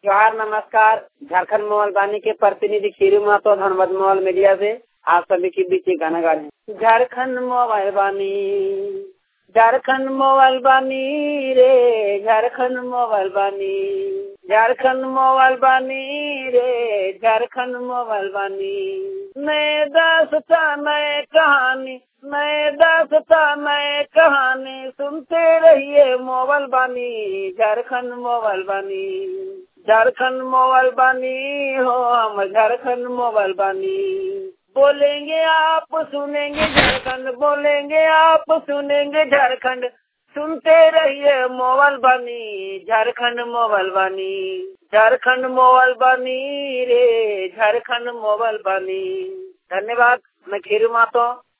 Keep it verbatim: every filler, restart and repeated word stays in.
जोहार नमस्कार। झारखंड मोबाइल बानी के प्रतिनिधि खीरू महतो धनबाद मोबाइल मीडिया से आप सभी के बीच एक गाना गा रहे हैं। झारखंड मोबाइल बानी, झारखंड मोबाइल बानी रे, झारखंड मोबाइल बानी, झारखंड मोबाइल बानी रे, झारखंड मोबाइल बानी। नए दास्तां नए कहानी, नए दास्तां नए कहानी सुनते रहिए मोबाइल बानी, झारखंड मोबाइल बानी, झारखंड मोबाइल बानी हो हम झारखंड मोबाइल बानी। बोलेंगे आप सुनेंगे झारखंड, बोलेंगे आप सुनेंगे झारखंड, सुनते रहिए मोबाइल बानी, झारखंड मोबाइल बानी, झारखंड मोबाइल बानी रे, झारखंड मोबाइल बानी। धन्यवाद। मैं खीरू महतो